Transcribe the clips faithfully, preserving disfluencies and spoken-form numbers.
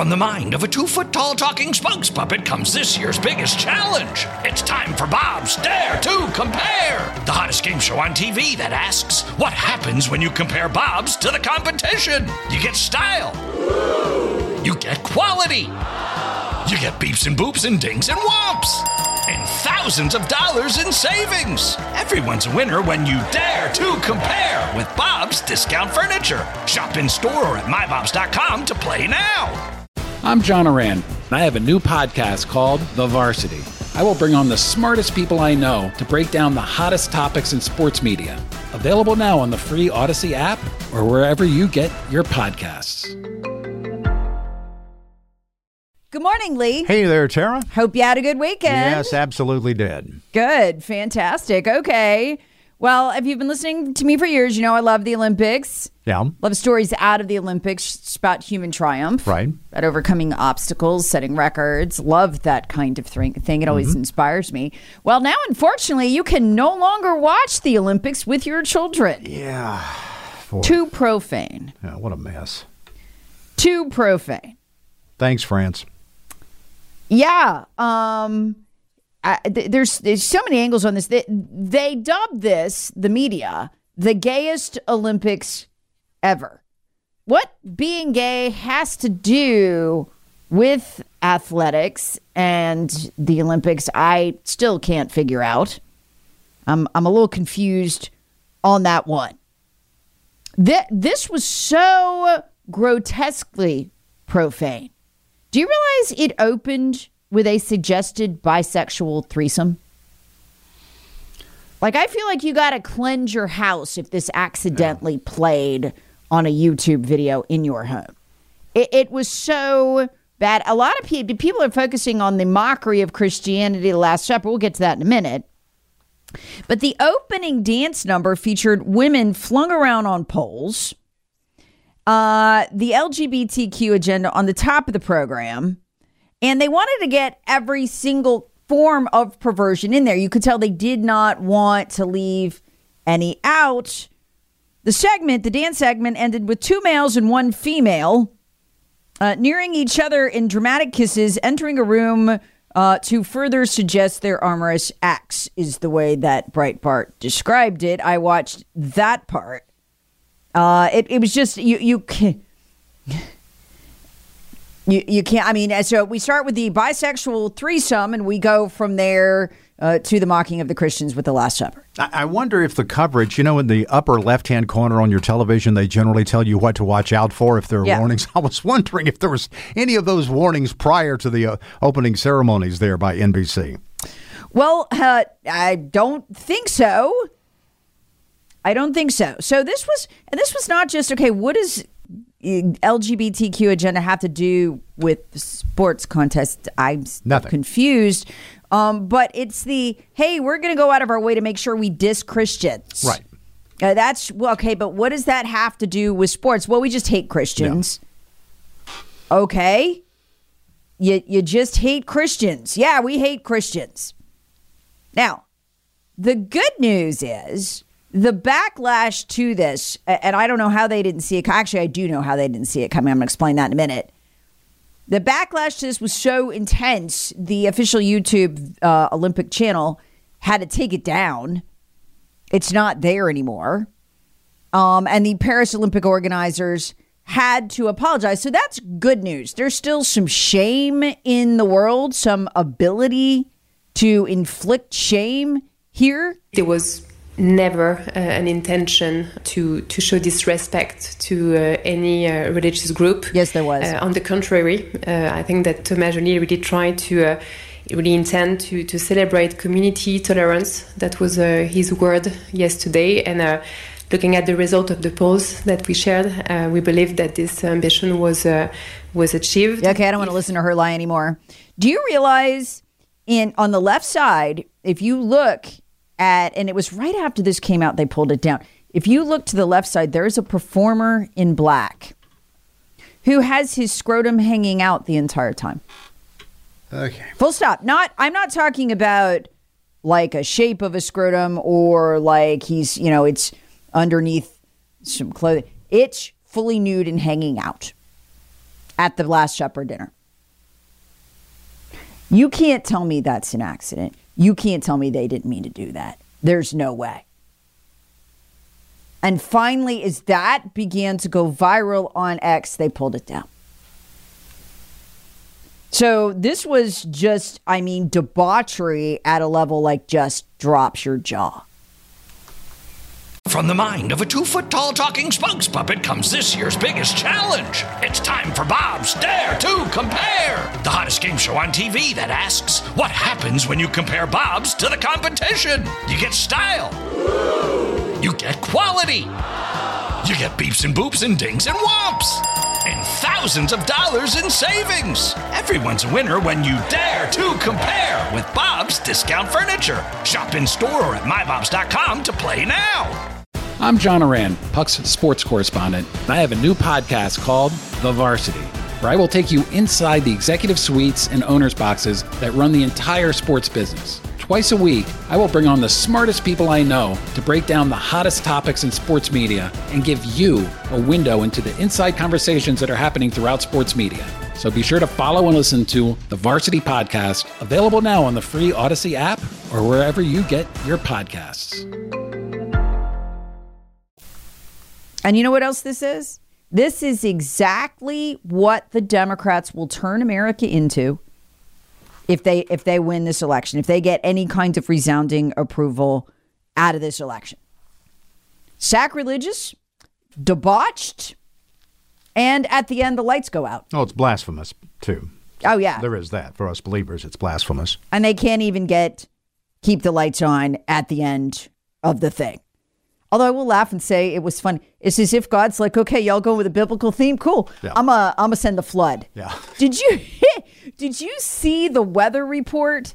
from the mind of a two-foot-tall talking spokes puppet comes this year's biggest challenge. It's time for Bob's Dare to Compare, the hottest game show on T V that asks, what happens when you compare Bobs to the competition? You get style. You get quality. You get beeps and boops and dings and whomps. And thousands of dollars in savings. Everyone's a winner when you dare to compare with Bob's Discount Furniture. Shop in store or at my bobs dot com to play now. I'm John Oran, and I have a new podcast called The Varsity. I will bring on the smartest people I know to break down the hottest topics in sports media. Available now on the free Odyssey app or wherever you get your podcasts. Good morning, Lee. Hey there, Tara. Hope you had a good weekend. Yes, absolutely did. Good. Fantastic. Okay. Well, if you've been listening to me for years, you know I love the Olympics. Yeah. Love stories out of the Olympics. It's about human triumph. Right. About overcoming obstacles, setting records. Love that kind of thing. It always mm-hmm. inspires me. Well, now, unfortunately, you can no longer watch the Olympics with your children. Yeah. Boy. Too profane. Yeah, what a mess. Too profane. Thanks, France. Yeah, um, I, th- there's there's so many angles on this. They, they dubbed this, the media, the gayest Olympics ever. What being gay has to do with athletics and the Olympics, I still can't figure out. I'm I'm a little confused on that one. Th- this was so grotesquely profane. Do you realize it opened with a suggested bisexual threesome? Like, I feel like you got to cleanse your house if this accidentally played on a YouTube video in your home. It, it was so bad. A lot of people, people are focusing on the mockery of Christianity, the Last Supper. We'll get to that in a minute. But the opening dance number featured women flung around on poles. Uh, the L G B T Q agenda on the top of the program, and they wanted to get every single form of perversion in there. You could tell they did not want to leave any out. The segment, the dance segment, ended with two males and one female uh, nearing each other in dramatic kisses, entering a room uh, to further suggest their amorous acts, is the way that Breitbart described it. I watched that part. Uh, it, it was just, you, you can't, you, you can't, I mean, so we start with the bisexual threesome and we go from there uh, to the mocking of the Christians with the Last Supper. I wonder if the coverage, you know, in the upper left-hand corner on your television, they generally tell you what to watch out for if there are yeah. warnings. I was wondering if there was any of those warnings prior to the uh, opening ceremonies there by N B C. Well, uh, I don't think so. I don't think so. So this was, and this was not just, okay, what does L G B T Q agenda have to do with sports contests? I'm Nothing. confused. Um, but it's the, hey, we're going to go out of our way to make sure we diss Christians. Right. Uh, that's, well, okay, but what does that have to do with sports? Well, we just hate Christians. Yeah. Okay. You, you just hate Christians. Yeah, we hate Christians. Now, the good news is, the backlash to this, and I don't know how they didn't see it. Actually, I do know how they didn't see it coming. I'm going to explain that in a minute. The backlash to this was so intense, the official YouTube uh, Olympic channel had to take it down. It's not there anymore. Um, and the Paris Olympic organizers had to apologize. So that's good news. There's still some shame in the world, some ability to inflict shame here. There was never uh, an intention to to show disrespect to uh, any uh, religious group. Yes, there was. Uh, on the contrary, uh, I think that Thomas Joly really tried to uh, really intend to to celebrate community tolerance. That was uh, his word yesterday. And uh, looking at the result of the polls that we shared, uh, we believe that this ambition was uh, was achieved. Okay, I don't want to listen to her lie anymore. Do you realize in on the left side, if you look at, and it was right after this came out, they pulled it down. If you look to the left side, there's a performer in black who has his scrotum hanging out the entire time. Okay. Full stop. Not, I'm not talking about like a shape of a scrotum or like he's, you know, it's underneath some clothing. It's fully nude and hanging out. at the Last Supper dinner. You can't tell me that's an accident. You can't tell me they didn't mean to do that. There's no way. And finally, as that began to go viral on X, they pulled it down. So this was just, I mean, debauchery at a level like just drops your jaw. From the mind of a two-foot-tall talking spokes puppet comes this year's biggest challenge. It's time for Bob's Dare to Compare, the hottest game show on T V that asks, what happens when you compare Bob's to the competition? You get style. You get quality. You get beeps and boops and dings and whomps. And thousands of dollars in savings. Everyone's a winner when you dare to compare with Bob's Discount Furniture. Shop in store or at my bobs dot com to play now. I'm John Oran, Puck's sports correspondent, and I have a new podcast called The Varsity, where I will take you inside the executive suites and owners' boxes that run the entire sports business. Twice a week, I will bring on the smartest people I know to break down the hottest topics in sports media and give you a window into the inside conversations that are happening throughout sports media. So be sure to follow and listen to the Varsity Podcast, available now on the free Odyssey app or wherever you get your podcasts. And you know what else this is? This is exactly what the Democrats will turn America into if they if they win this election, if they get any kind of resounding approval out of this election. Sacrilegious, debauched, and at the end, the lights go out. Oh, it's blasphemous, too. Oh, yeah. There is that. For us believers, it's blasphemous. And they can't even get keep the lights on at the end of the thing. Although I will laugh and say it was fun. It's as if God's like, okay, y'all go with a biblical theme. Cool. Yeah. I'm a, I'm a send the flood. Yeah. Did you did you see the weather report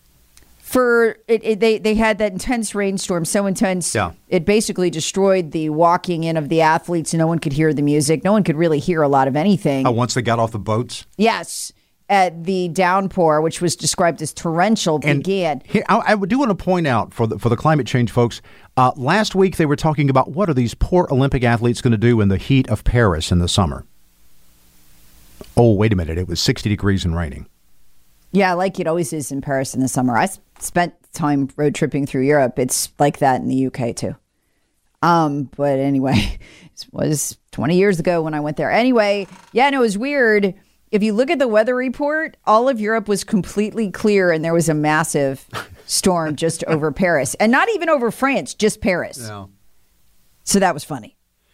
for it, it? They they had that intense rainstorm, so intense. Yeah. It basically destroyed the walking in of the athletes. No one could hear the music. No one could really hear a lot of anything. Oh, once they got off the boats? Yes. At the downpour, which was described as torrential, and began. Here, I, I do want to point out for the for the climate change folks, uh, last week they were talking about what are these poor Olympic athletes going to do in the heat of Paris in the summer. Oh, wait a minute. It was sixty degrees and raining. Yeah, like it always is in Paris in the summer. I spent time road tripping through Europe. It's like that in the U K, too. Um, But anyway, it was twenty years ago when I went there. Anyway, yeah, no, it was weird. If you look at the weather report, all of Europe was completely clear and there was a massive storm just over Paris. And not even over France, just Paris. Yeah. So that was funny.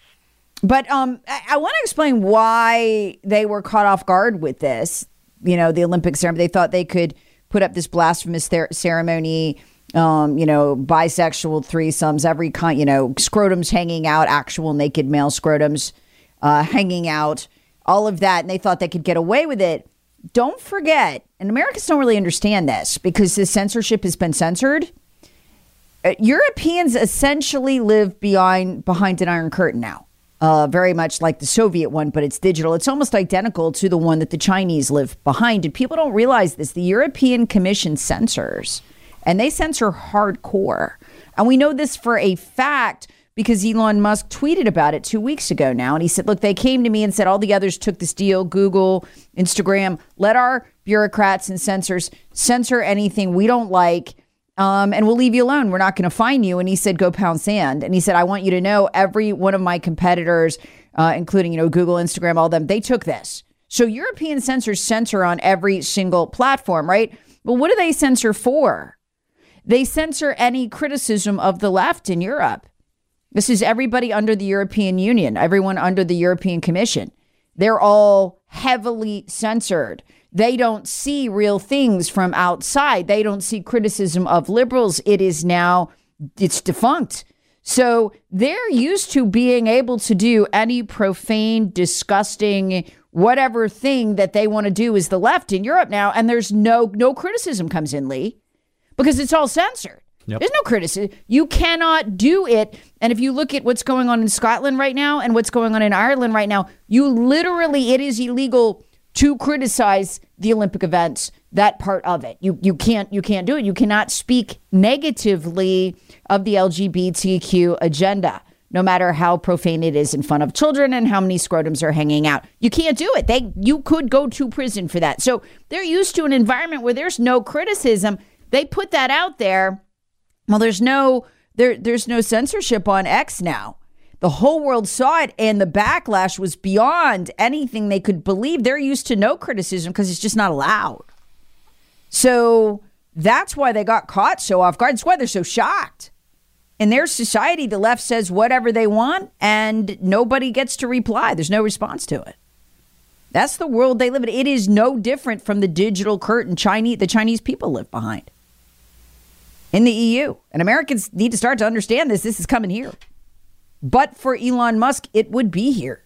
But um, I, I want to explain why they were caught off guard with this. You know, the Olympic ceremony, they thought they could put up this blasphemous ther- ceremony, um, you know, bisexual threesomes, every kind, you know, scrotums hanging out, actual naked male scrotums uh, hanging out. All of that, and they thought they could get away with it. Don't forget, and Americans don't really understand this because the censorship has been censored. Uh, Europeans essentially live behind behind an iron curtain now, uh, very much like the Soviet one, but it's digital. It's almost identical to the one that the Chinese live behind. And people don't realize this. The European Commission censors, and they censor hardcore. And we know this for a fact because Elon Musk tweeted about it two weeks ago now. And he said, look, they came to me and said all the others took this deal, Google, Instagram, let our bureaucrats and censors censor anything we don't like, um, and we'll leave you alone. We're not going to fine you. And he said, go pound sand. And he said, I want you to know every one of my competitors, uh, including, you know, Google, Instagram, all of them, they took this. So European censors censor on every single platform, right? But what do they censor for? They censor any criticism of the left in Europe. This is everybody under the European Union, everyone under the European Commission. They're all heavily censored. They don't see real things from outside. They don't see criticism of liberals. It is now, it's defunct. So they're used to being able to do any profane, disgusting, whatever thing that they want to do as the left in Europe now. And there's no, no criticism comes in, Lee, because it's all censored. Yep. There's no criticism. You cannot do it. And if you look at what's going on in Scotland right now and what's going on in Ireland right now, you literally, it is illegal to criticize the Olympic events, that part of it. You you can't you can't do it. You cannot speak negatively of the L G B T Q agenda. no matter how profane it is in front of children and how many scrotums are hanging out. You can't do it. They you could go to prison for that. So they're used to an environment where there's no criticism. They put that out there. Well, there's no there there's no censorship on X now. The whole world saw it, and the backlash was beyond anything they could believe. They're used to no criticism because it's just not allowed. So that's why they got caught so off guard. That's why they're so shocked. In their society, the left says whatever they want, and nobody gets to reply. There's no response to it. That's the world they live in. It is no different from the digital curtain Chinese, the Chinese people live behind in the E U. And Americans need to start to understand this. This is coming here. But for Elon Musk, it would be here.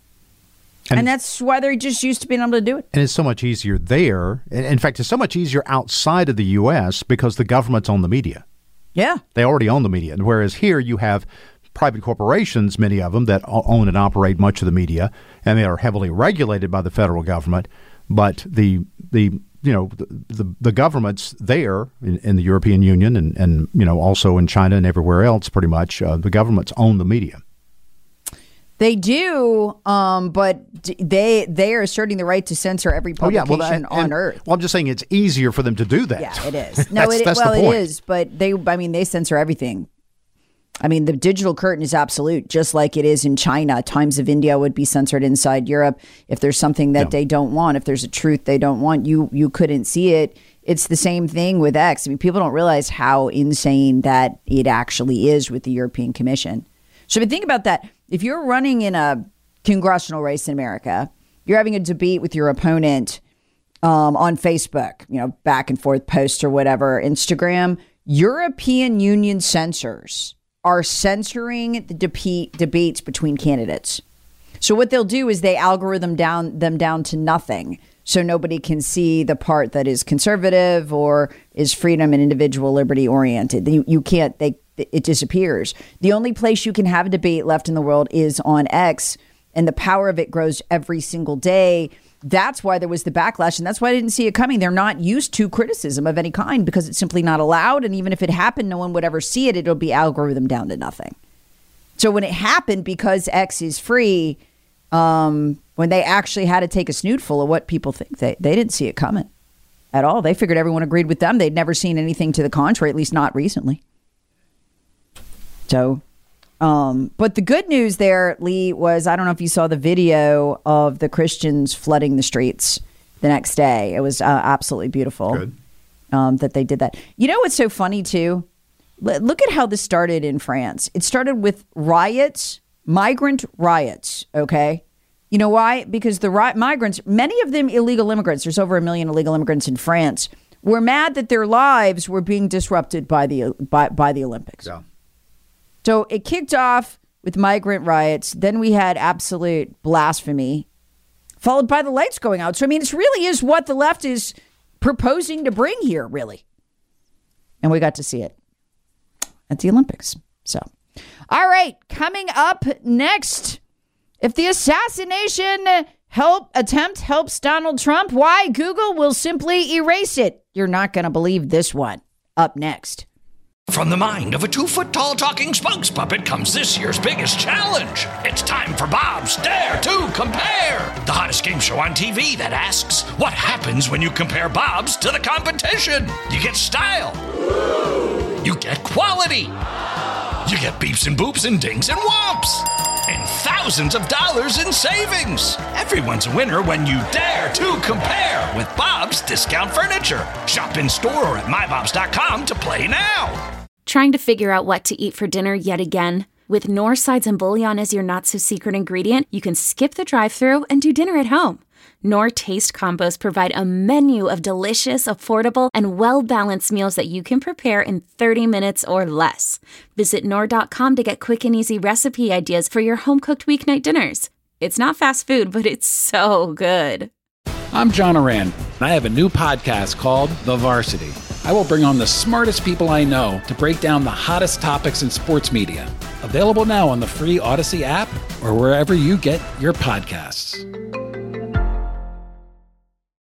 And, and that's why they're just used to being able to do it. And it's so much easier there. In fact, it's so much easier outside of the U S because the government's own the media. Yeah. They already own the media. Whereas here you have private corporations, many of them, that own and operate much of the media, and they are heavily regulated by the federal government. But the the you know the the, the governments there in, in the European Union and, and you know also in China and everywhere else, pretty much uh, the governments own the media. They do, um, but they they are asserting the right to censor every publication oh, yeah. well, and, on and, Earth. Well, I'm just saying it's easier for them to do that. Yeah, it is. No, that's, it, that's well, the point. it is, but they, I mean, they censor everything. I mean, the digital curtain is absolute, just like it is in China. Times of India would be censored inside Europe. If there's something that yeah. they don't want, if there's a truth they don't want, you you couldn't see it. It's the same thing with X. I mean, people don't realize how insane that it actually is with the European Commission. So, but think about that. If you're running in a congressional race in America, you're having a debate with your opponent um, on Facebook, you know, back and forth posts or whatever, Instagram, European Union censors are censoring the deb- debates between candidates. So what they'll do is they algorithm down them down to nothing. So nobody can see the part that is conservative or is freedom and individual liberty oriented. You, you can't, they, it disappears. The only place you can have a debate left in the world is on X, and the power of it grows every single day. That's why there was the backlash, and that's why I didn't see it coming. They're not used to criticism of any kind because it's simply not allowed. And even if it happened, no one would ever see it. It'll be algorithm down to nothing. So when it happened, because X is free, um, when they actually had to take a snootful of what people think, they, they didn't see it coming at all. They figured everyone agreed with them. They'd never seen anything to the contrary, at least not recently. So, um, but the good news there, Lee, was, I don't know if you saw the video of the Christians flooding the streets the next day. It was uh, absolutely beautiful. Good. Um, that they did that. You know what's so funny, too? L- look at how this started in France. It started with riots, migrant riots, okay? You know why? Because the ri- migrants, many of them illegal immigrants, there's over a million illegal immigrants in France, were mad that their lives were being disrupted by the by, by the Olympics. Yeah. So it kicked off with migrant riots. Then we had absolute blasphemy, followed by the lights going out. So, I mean, it really is what the left is proposing to bring here, really. And we got to see it at the Olympics. So, all right, coming up next, if the assassination help attempt helps Donald Trump, why Google will simply erase it. You're not going to believe this one. Up next. From the mind of a two-foot-tall talking spokes puppet comes this year's biggest challenge. It's time for Bob's Dare to Compare, the hottest game show on T V that asks, what happens when you compare Bob's to the competition? You get style. You get quality. You get beeps and boops and dings and whomps. And thousands of dollars in savings. Everyone's a winner when you dare to compare with Bob's Discount Furniture. Shop in store or at my bobs dot com to play now. Trying to figure out what to eat for dinner yet again? With Knorr Sides and Bouillon as your not-so-secret ingredient, you can skip the drive-thru and do dinner at home. Knorr Taste Combos provide a menu of delicious, affordable, and well-balanced meals that you can prepare in thirty minutes or less. Visit Knorr dot com to get quick and easy recipe ideas for your home-cooked weeknight dinners. It's not fast food, but it's so good. I'm John Oran, and I have a new podcast called The Varsity. I will bring on the smartest people I know to break down the hottest topics in sports media. Available now on the free Odyssey app or wherever you get your podcasts.